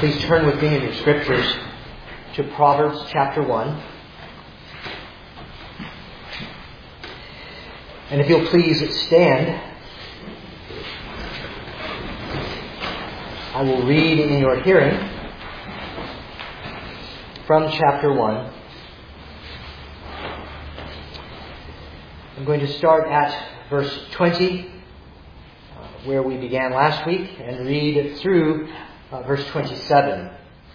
Please turn with me in your scriptures to Proverbs chapter 1. And if you'll please stand, I will read in your hearing from chapter 1. I'm going to start at verse 20, where we began last week, and read through verse 27.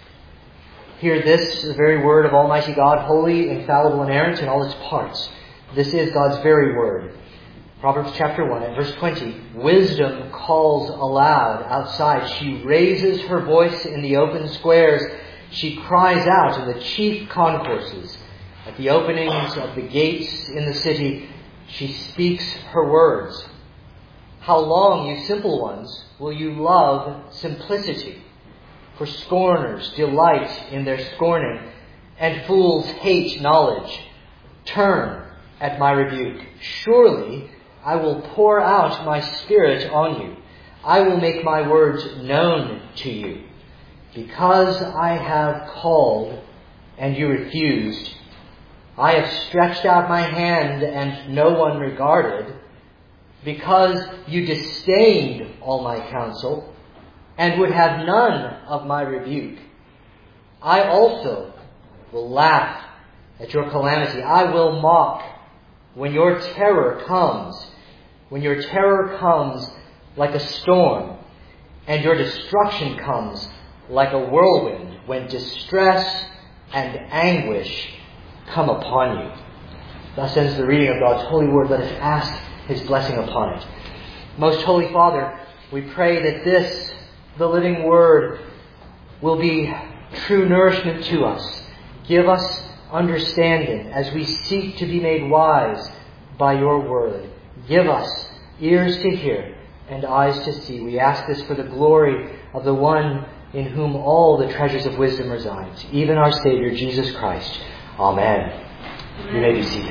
Hear this, the very word of Almighty God, holy, infallible, inerrant in all its parts. This is God's very word. Proverbs chapter 1 and verse 20. Wisdom calls aloud outside. She raises her voice in the open squares. She cries out in the chief concourses. At the openings of the gates in the city, she speaks her words. How long, you simple ones, will you love simplicity? For scorners delight in their scorning, and fools hate knowledge. Turn at my rebuke. Surely I will pour out my spirit on you. I will make my words known to you. Because I have called and you refused, I have stretched out my hand and no one regarded. Because you disdained all my counsel and would have none of my rebuke, I also will laugh at your calamity. I will mock when your terror comes. When your terror comes like a storm, and your destruction comes like a whirlwind, when distress and anguish come upon you. Thus ends the reading of God's holy word. Let us ask His blessing upon it. Most Holy Father, we pray that this, the living word, will be true nourishment to us. Give us understanding as we seek to be made wise by your word. Give us ears to hear and eyes to see. We ask this for the glory of the one in whom all the treasures of wisdom resides, even our Savior, Jesus Christ. Amen. You may be seated.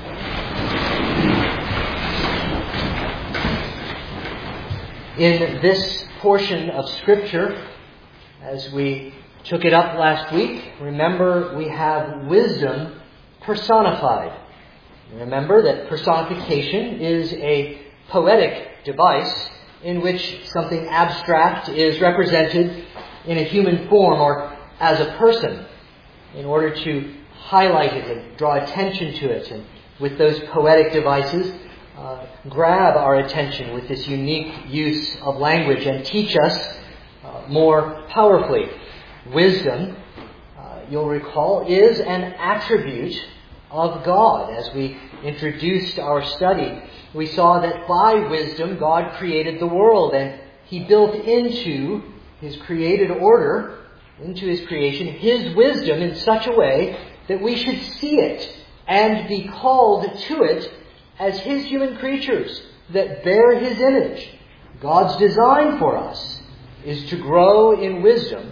In this portion of Scripture, as we took it up last week, remember we have wisdom personified. Remember that personification is a poetic device in which something abstract is represented in a human form or as a person in order to highlight it and draw attention to it. And with those poetic devices, grab our attention with this unique use of language and teach us more powerfully. Wisdom, you'll recall, is an attribute of God. As we introduced our study, we saw that by wisdom God created the world, and He built into His created order, into His creation, His wisdom in such a way that we should see it and be called to it as His human creatures that bear His image. God's design for us is to grow in wisdom,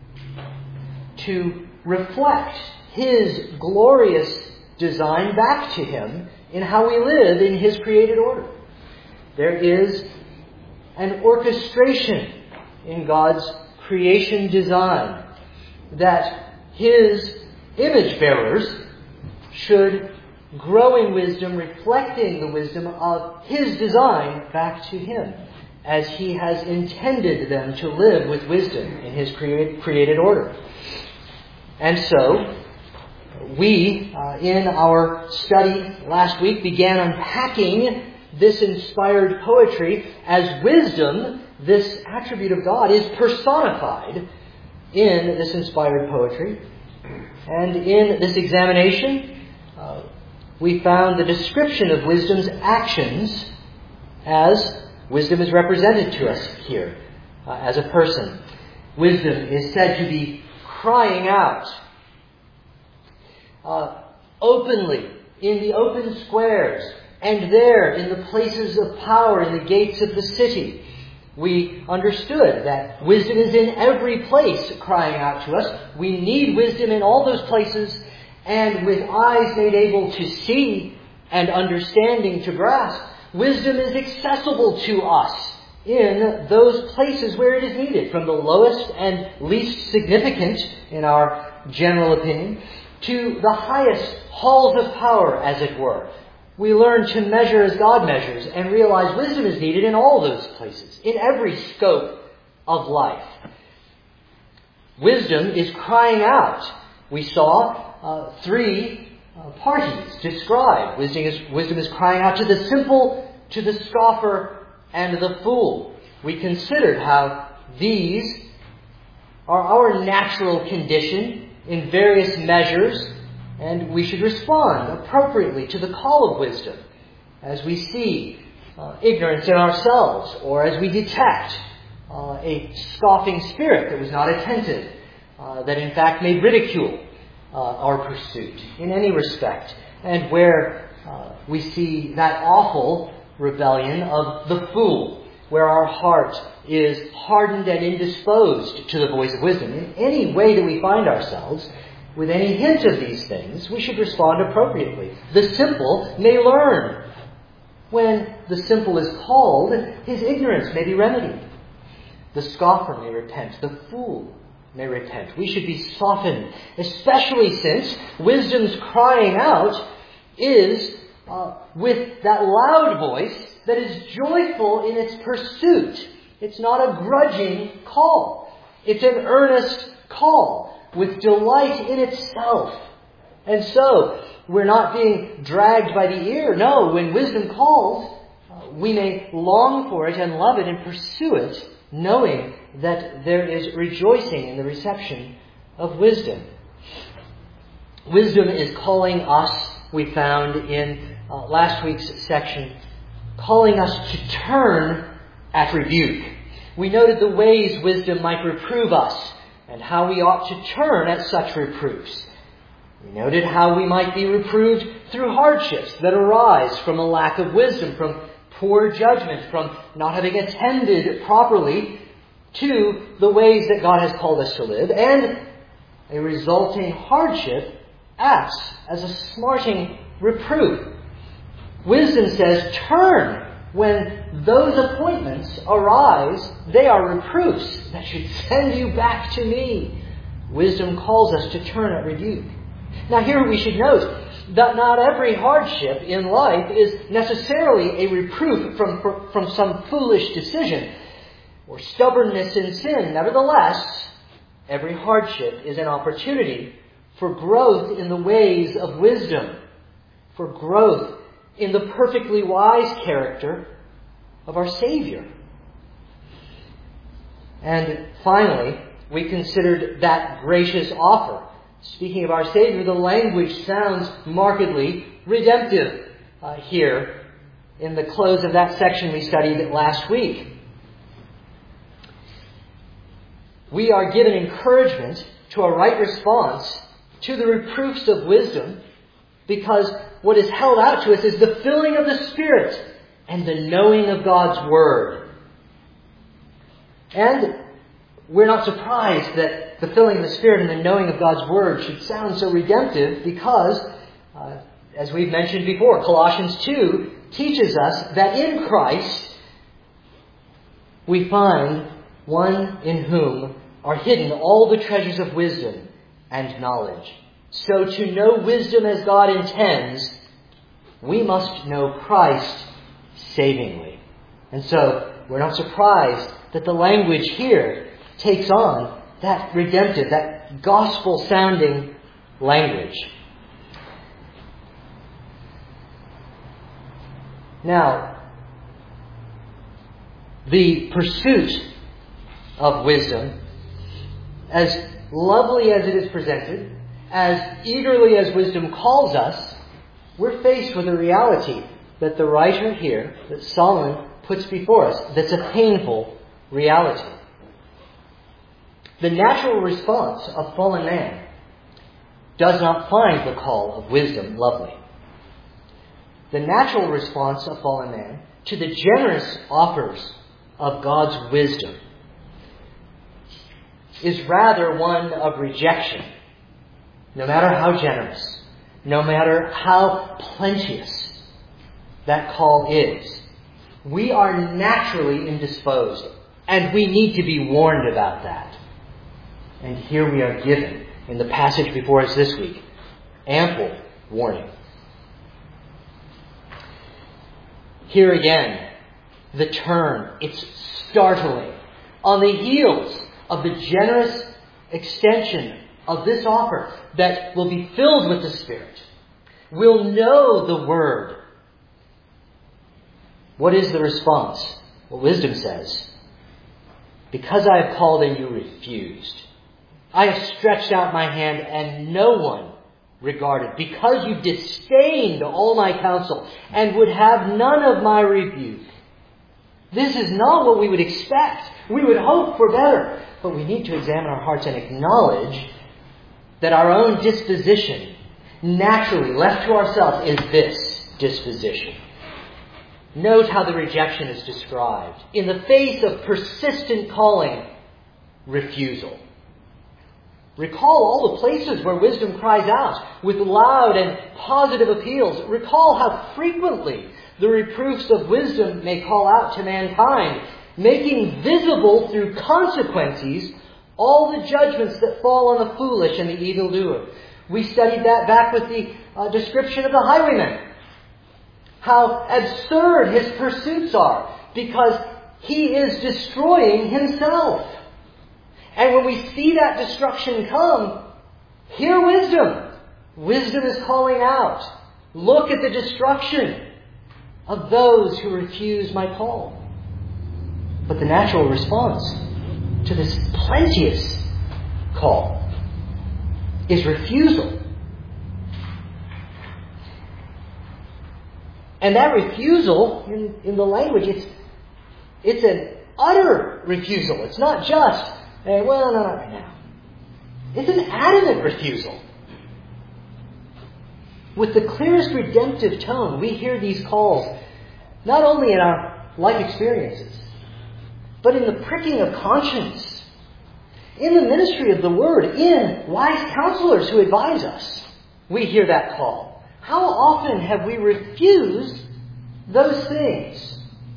to reflect His glorious design back to Him in how we live in His created order. There is an orchestration in God's creation design that His image bearers should grow in wisdom, reflecting the wisdom of His design back to Him, as He has intended them to live with wisdom in His created order. And so, we, in our study last week, began unpacking this inspired poetry as wisdom, this attribute of God, is personified in this inspired poetry. And in this examination, we found the description of wisdom's actions as wisdom is represented to us here as a person. Wisdom is said to be crying out openly in the open squares and there in the places of power in the gates of the city. We understood that wisdom is in every place crying out to us. We need wisdom in all those places, and with eyes made able to see and understanding to grasp, wisdom is accessible to us in those places where it is needed, from the lowest and least significant, in our general opinion, to the highest halls of power, as it were. We learn to measure as God measures and realize wisdom is needed in all those places, in every scope of life. Wisdom is crying out. We saw three parties described. Wisdom is crying out to the simple, to the scoffer, and the fool. We considered how these are our natural condition in various measures, and we should respond appropriately to the call of wisdom as we see ignorance in ourselves, or as we detect a scoffing spirit that was not attentive, that in fact made ridicule our pursuit in any respect, and where we see that awful rebellion of the fool, where our heart is hardened and indisposed to the voice of wisdom. In any way that we find ourselves, with any hint of these things, we should respond appropriately. The simple may learn. When the simple is called, his ignorance may be remedied. The scoffer may repent. The fool may repent. We should be softened, especially since wisdom's crying out is with that loud voice that is joyful in its pursuit. It's not a grudging call. It's an earnest call with delight in itself. And so, we're not being dragged by the ear. No, when wisdom calls, we may long for it and love it and pursue it, knowing that there is rejoicing in the reception of wisdom. Wisdom is calling us, we found in last week's section, calling us to turn at rebuke. We noted the ways wisdom might reprove us and how we ought to turn at such reproofs. We noted how we might be reproved through hardships that arise from a lack of wisdom, from poor judgment, from not having attended properly to the ways that God has called us to live, and a resulting hardship acts as a smarting reproof. Wisdom says, turn. When those appointments arise, they are reproofs that should send you back to me. Wisdom calls us to turn at rebuke. Now here we should note that not every hardship in life is necessarily a reproof from some foolish decision or stubbornness in sin. Nevertheless, every hardship is an opportunity for growth in the ways of wisdom, for growth in the perfectly wise character of our Savior. And finally, we considered that gracious offer. Speaking of our Savior, the language sounds markedly redemptive here in the close of that section we studied last week. We are given encouragement to a right response to the reproofs of wisdom, because what is held out to us is the filling of the Spirit and the knowing of God's Word. And we're not surprised that the filling of the Spirit and the knowing of God's Word should sound so redemptive, because, as we've mentioned before, Colossians 2 teaches us that in Christ we find one in whom are hidden all the treasures of wisdom and knowledge. So to know wisdom as God intends, we must know Christ savingly. And so we're not surprised that the language here takes on that redemptive, that gospel-sounding language. Now, the pursuit of wisdom, as lovely as it is presented, as eagerly as wisdom calls us, we're faced with a reality that the writer here, that Solomon puts before us, that's a painful reality. The natural response of fallen man does not find the call of wisdom lovely. The natural response of fallen man to the generous offers of God's wisdom is rather one of rejection, no matter how generous, no matter how plenteous that call is. We are naturally indisposed, and we need to be warned about that. And here we are given, in the passage before us this week, ample warning. Here again, the turn, it's startling. On the heels of the generous extension of this offer that will be filled with the Spirit, will know the Word. What is the response? Well, wisdom says, because I have called and you refused. I have stretched out my hand and no one regarded. Because you disdained all my counsel and would have none of my rebuke. This is not what we would expect. We would hope for better. But we need to examine our hearts and acknowledge that our own disposition, naturally left to ourselves, is this disposition. Note how the rejection is described. In the face of persistent calling, refusal. Recall all the places where wisdom cries out with loud and positive appeals. Recall how frequently the reproofs of wisdom may call out to mankind, making visible through consequences all the judgments that fall on the foolish and the evildoer. We studied that back with the description of the highwayman. How absurd his pursuits are because he is destroying himself. And when we see that destruction come, hear wisdom. Wisdom is calling out. Look at the destruction of those who refuse my call. But the natural response to this plenteous call is refusal. And that refusal, in the language, it's an utter refusal. It's not just, hey, well, no, not right now. It's an adamant refusal. With the clearest redemptive tone, we hear these calls not only in our life experiences, but in the pricking of conscience, in the ministry of the Word, in wise counselors who advise us. We hear that call. How often have we refused those things?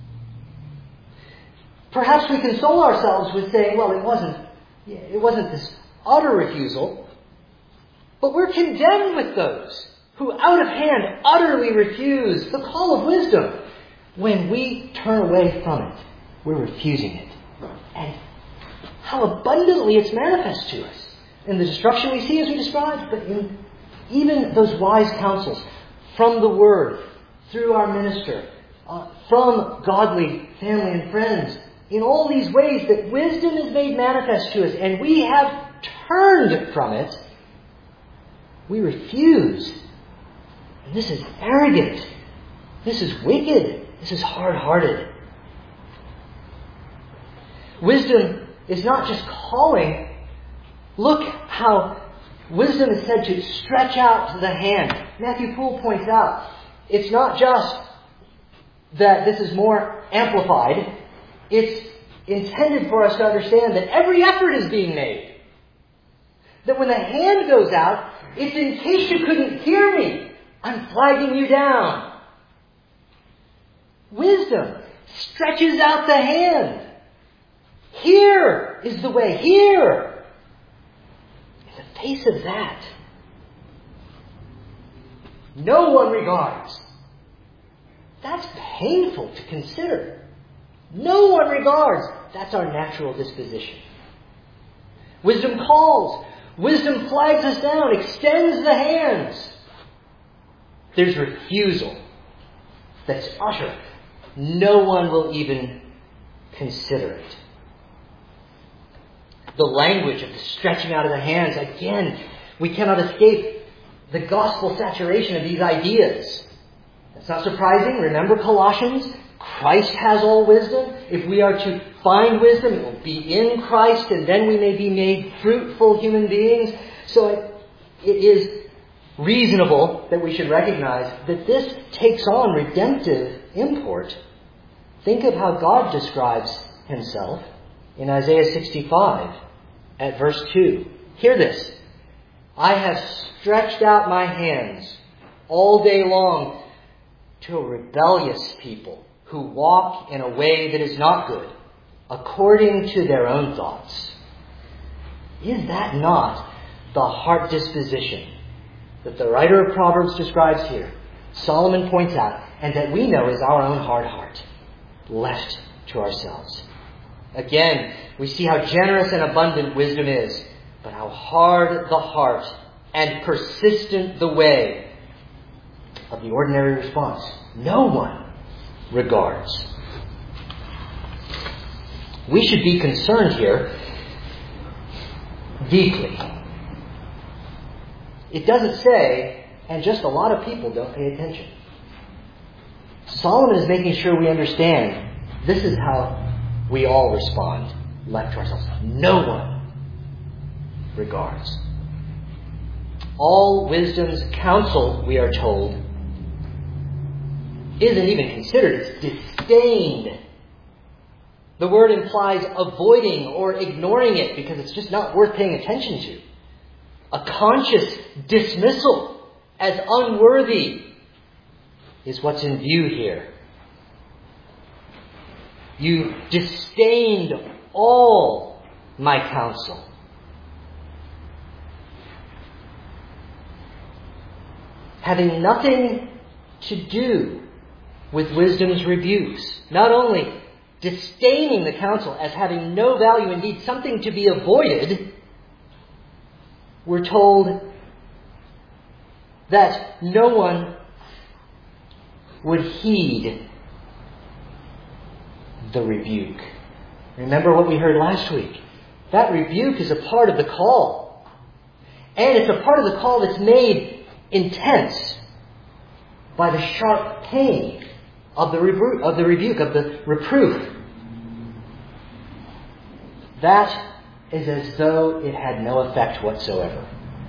Perhaps we console ourselves with saying, well, it wasn't this utter refusal, but we're condemned with those who out of hand utterly refuse the call of wisdom. When we turn away from it, we're refusing it. And how abundantly it's manifest to us in the destruction we see as we described, but in even those wise counsels from the Word, through our minister, from godly family and friends, in all these ways that wisdom is made manifest to us and we have turned from it, we refuse. And this is arrogant. This is wicked. This is hard-hearted. Wisdom is not just calling. Look how wisdom is said to stretch out the hand. Matthew Poole points out, it's not just that this is more amplified. It's intended for us to understand that every effort is being made. That when the hand goes out, it's in case you couldn't hear me. I'm flagging you down. Wisdom stretches out the hand. Here is the way. Here. In the face of that, no one regards. That's painful to consider. No one regards. That's our natural disposition. Wisdom calls. Wisdom flags us down, extends the hands. There's refusal that's utter. No one will even consider it. The language of the stretching out of the hands, again, we cannot escape the gospel saturation of these ideas. That's not surprising. Remember Colossians? Christ has all wisdom. If we are to find wisdom, it will be in Christ, and then we may be made fruitful human beings. So it is reasonable that we should recognize that this takes on redemptive import. Think of how God describes himself in Isaiah 65 at verse 2. Hear this. I have stretched out my hands all day long to a rebellious people who walk in a way that is not good, according to their own thoughts. Is that not the heart disposition that the writer of Proverbs describes here? Solomon points out, and that we know is our own hard heart, left to ourselves. Again, we see how generous and abundant wisdom is, but how hard the heart and persistent the way of the ordinary response. No one regards. We should be concerned here deeply. It doesn't say, and just a lot of people don't pay attention. Solomon is making sure we understand this is how we all respond, left to ourselves. No one regards. All wisdom's counsel, we are told, isn't even considered. It's disdained. The word implies avoiding or ignoring it because it's just not worth paying attention to. A conscious dismissal as unworthy is what's in view here. You disdained all my counsel. Having nothing to do with wisdom's rebukes. Not only disdaining the counsel as having no value, indeed something to be avoided, we're told that no one would heed the rebuke. Remember what we heard last week. That rebuke is a part of the call. And it's a part of the call that's made intense by the sharp pain of the rebuke, of the reproof. That is as though it had no effect whatsoever.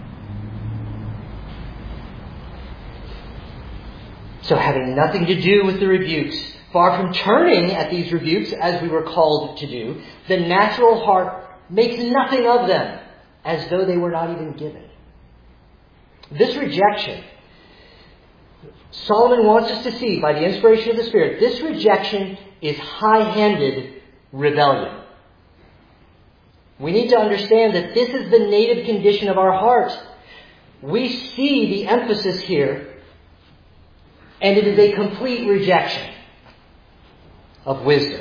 So having nothing to do with the rebukes, far from turning at these rebukes as we were called to do, the natural heart makes nothing of them as though they were not even given. This rejection, Solomon wants us to see by the inspiration of the Spirit, this rejection is high-handed rebellion. We need to understand that this is the native condition of our heart. We see the emphasis here, and it is a complete rejection of wisdom.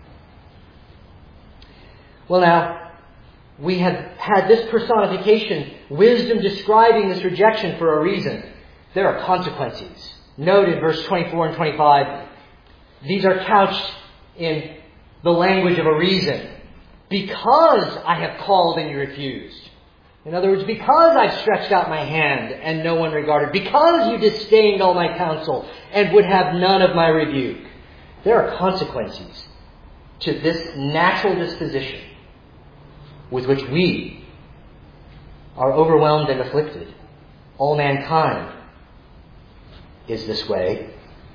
Well now, we have had this personification, wisdom describing this rejection for a reason. There are consequences. Note in verse 24 and 25, these are couched in the language of a reason. Because I have called and you refused. In other words, because I stretched out my hand and no one regarded. Because you disdained all my counsel and would have none of my rebuke. There are consequences to this natural disposition with which we are overwhelmed and afflicted. All mankind is this way.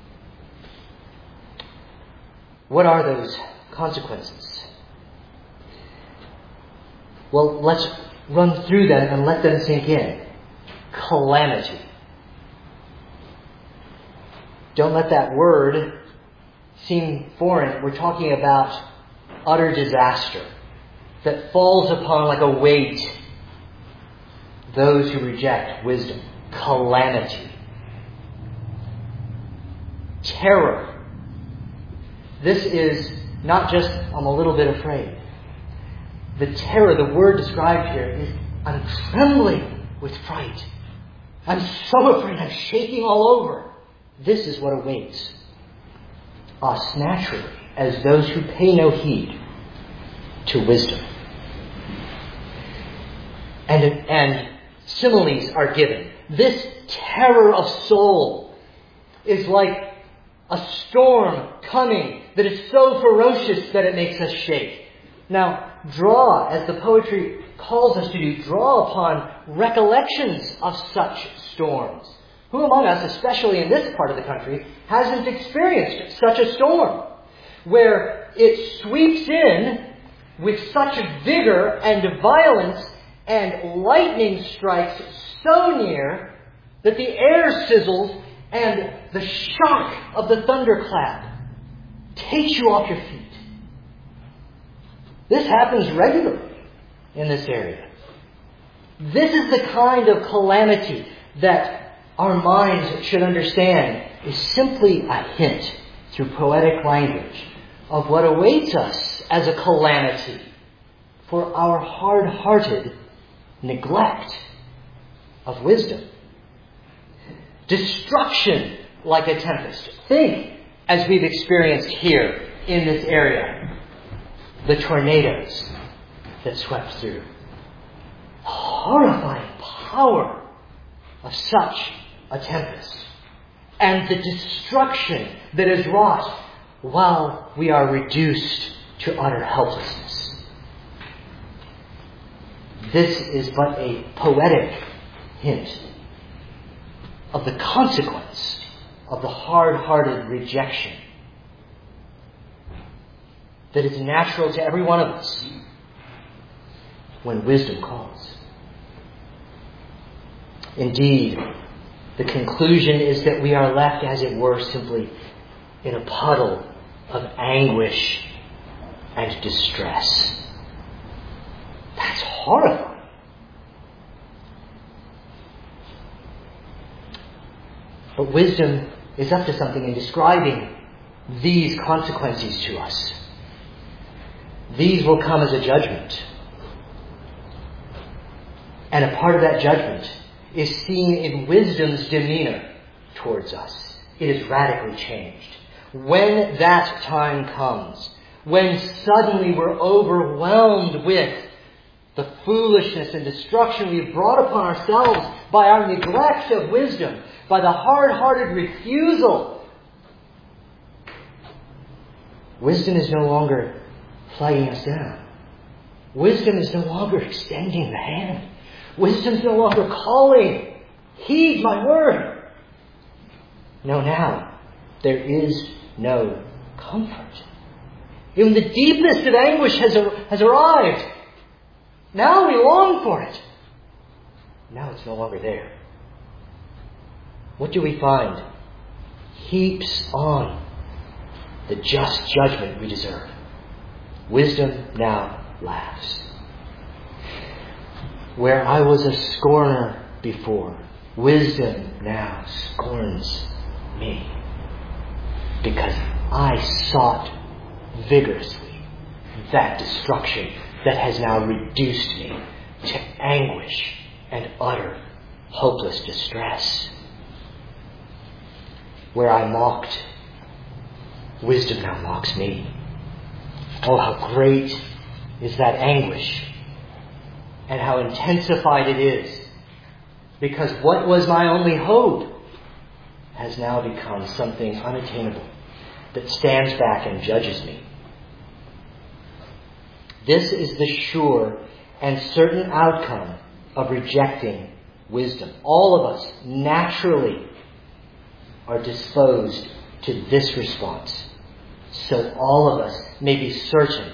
What are those consequences? Well, let's run through them and let them sink in. Calamity. Don't let that word seem foreign. We're talking about utter disaster that falls upon like a weight those who reject wisdom. Calamity. Terror. This is not just, I'm a little bit afraid. The terror, the word described here is, I'm trembling with fright. I'm so afraid, I'm shaking all over. This is what awaits us naturally as those who pay no heed to wisdom. And similes are given. This terror of soul is like a storm coming that is so ferocious that it makes us shake. Now, draw, as the poetry calls us to do, draw upon recollections of such storms. Who among us, especially in this part of the country, hasn't experienced such a storm where it sweeps in with such vigor and violence and lightning strikes so near that the air sizzles and the shock of the thunderclap takes you off your feet. This happens regularly in this area. This is the kind of calamity that our minds should understand is simply a hint through poetic language of what awaits us as a calamity for our hard-hearted neglect of wisdom. Destruction like a tempest. Think, as we've experienced here in this area, the tornadoes that swept through. Horrifying power of such a tempest. And the destruction that is wrought while we are reduced to utter helplessness. This is but a poetic hint of the consequence of the hard-hearted rejection that is natural to every one of us when wisdom calls. Indeed, the conclusion is that we are left, as it were, simply in a puddle of anguish and distress. That's horrifying. But wisdom is up to something in describing these consequences to us. These will come as a judgment. And a part of that judgment is seen in wisdom's demeanor towards us. It is radically changed. When that time comes, when suddenly we're overwhelmed with the foolishness and destruction we've brought upon ourselves by our neglect of wisdom, by the hard-hearted refusal, wisdom is no longer flagging us down. Wisdom is no longer extending the hand. Wisdom is no longer calling, heed my word. No, now there is no comfort. Even the deepest of anguish has arrived. Now we long for it. Now it's no longer there. What do we find? Heaps on the just judgment we deserve. Wisdom now laughs. Where I was a scorner before, wisdom now scorns me. Because I sought vigorously that destruction that has now reduced me to anguish and utter hopeless distress. Where I mocked, wisdom now mocks me. Oh, how great is that anguish, and how intensified it is, because what was my only hope has now become something unattainable that stands back and judges me. This is the sure and certain outcome of rejecting wisdom. All of us naturally are disposed to this response. So all of us may be certain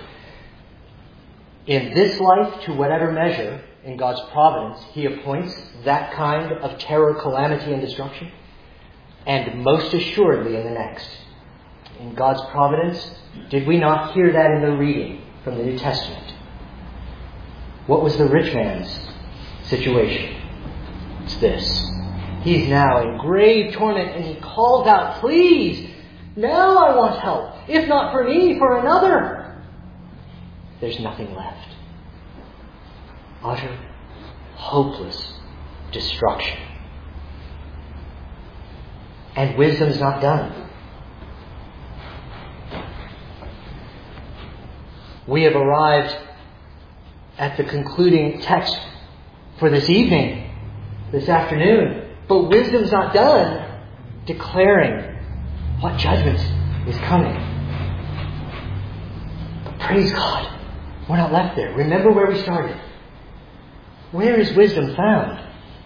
in this life, to whatever measure in God's providence He appoints that kind of terror, calamity, and destruction, and most assuredly in the next. In God's providence, did we not hear that in the reading from the New Testament? What was the rich man's situation? It's this. He's now in grave torment, and he calls out, please, now I want help. If not for me, for another. There's nothing left. Utter, hopeless destruction. And wisdom's not done. We have arrived at the concluding text for this evening, this afternoon. But wisdom's not done declaring what judgment is coming. But praise God, we're not left there. Remember where we started. Where is wisdom found?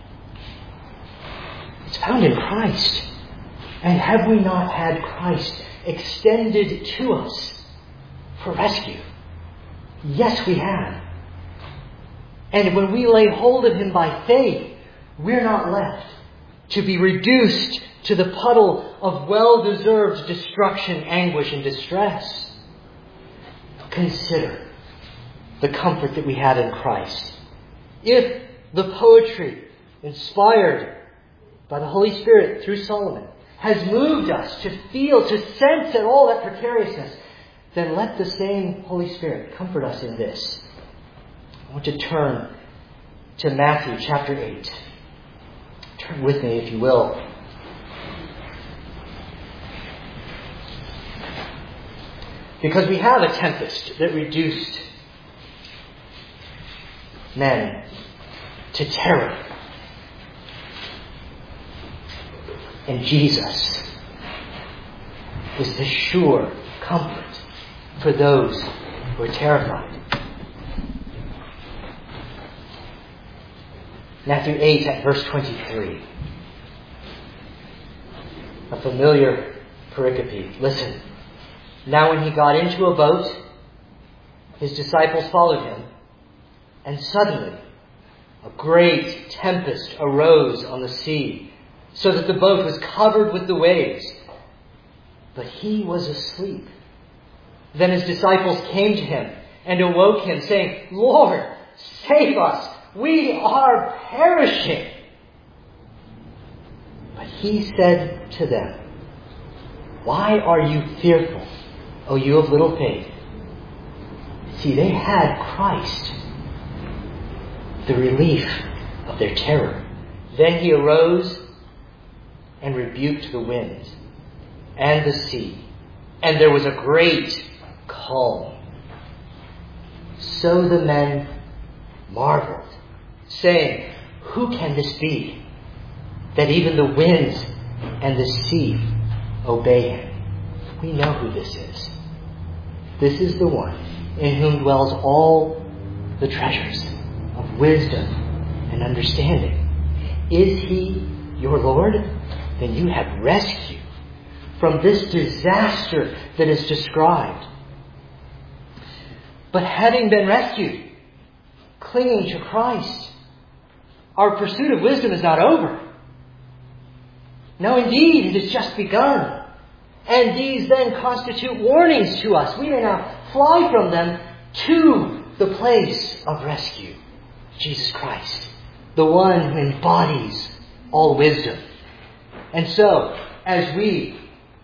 It's found in Christ. And have we not had Christ extended to us for rescue? Yes, we have. And when we lay hold of Him by faith, we're not left to be reduced to the puddle of well-deserved destruction, anguish, and distress. Consider the comfort that we have in Christ. If the poetry inspired by the Holy Spirit through Solomon has moved us to feel, to sense at all that precariousness, then let the same Holy Spirit comfort us in this. I want to turn to Matthew chapter 8. Turn with me, if you will. Because we have a tempest that reduced men to terror. And Jesus is the sure comfort for those who are terrified. Matthew 8 at verse 23. A familiar pericope. Listen. Now when he got into a boat, his disciples followed him, and suddenly a great tempest arose on the sea, so that the boat was covered with the waves. But he was asleep. Then his disciples came to him and awoke him, saying, Lord, save us! We are perishing! But he said to them, Why are you fearful, O you of little faith? See, they had Christ, the relief of their terror. Then he arose and rebuked the wind and the sea, and there was a great calm. So the men marveled, saying, Who can this be, that even the winds and the sea obey him? We know who this is. This is the one in whom dwells all the treasures of wisdom and understanding. Is he your Lord? Then you have rescue from this disaster that is described. But having been rescued, clinging to Christ, our pursuit of wisdom is not over. No, indeed, it has just begun. And these then constitute warnings to us. We may now fly from them to the place of rescue, Jesus Christ, the one who embodies all wisdom. And so, as we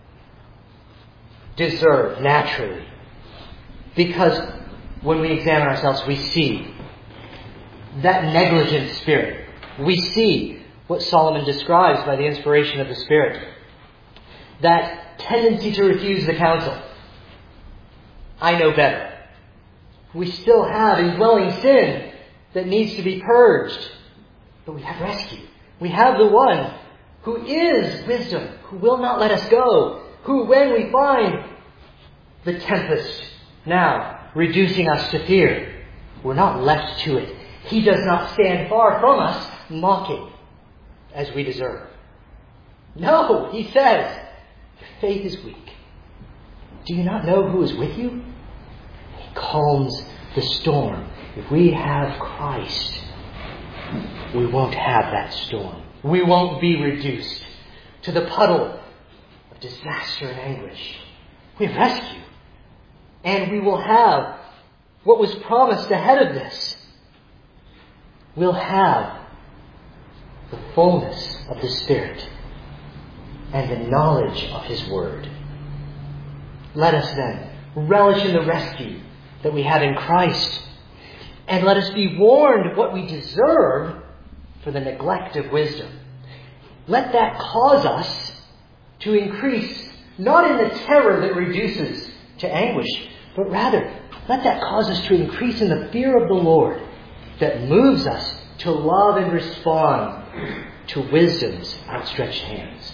deserve naturally, because when we examine ourselves, we see that negligent spirit. We see what Solomon describes by the inspiration of the Spirit. That tendency to refuse the counsel. I know better. We still have indwelling sin that needs to be purged. But we have rescue. We have the one who is wisdom, who will not let us go, who, when we find the tempest now reducing us to fear, we're not left to it. He does not stand far from us, mocking as we deserve. No, he says, your faith is weak. Do you not know who is with you? He calms the storm. If we have Christ, we won't have that storm. We won't be reduced to the puddle of disaster and anguish. We have rescue. And we will have what was promised ahead of this. We'll have the fullness of the Spirit and the knowledge of His Word. Let us then relish in the rescue that we have in Christ. And let us be warned of what we deserve for the neglect of wisdom. Let that cause us to increase, not in the terror that reduces to anguish, but rather, let that cause us to increase in the fear of the Lord that moves us to love and respond to wisdom's outstretched hands.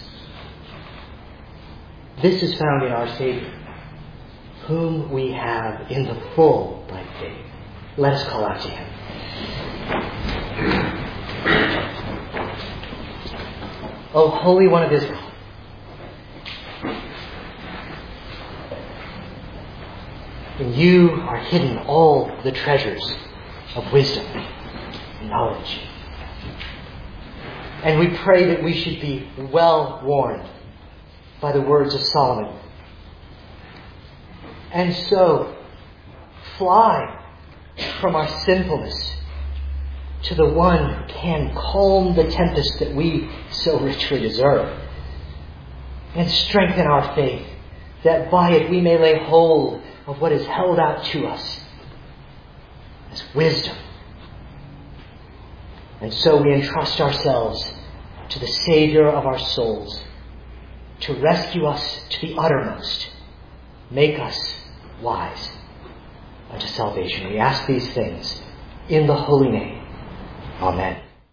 This is found in our Savior, whom we have in the full by faith. Let us call out to Him. O Holy One of Israel, in you are hidden all the treasures of wisdom and knowledge. And we pray that we should be well warned by the words of Solomon. And so, fly from our sinfulness to the one who can calm the tempest that we so richly deserve. And strengthen our faith, that by it we may lay hold of what is held out to us as wisdom. And so we entrust ourselves to the Savior of our souls to rescue us to the uttermost, make us wise unto salvation. We ask these things in the holy name. Amen.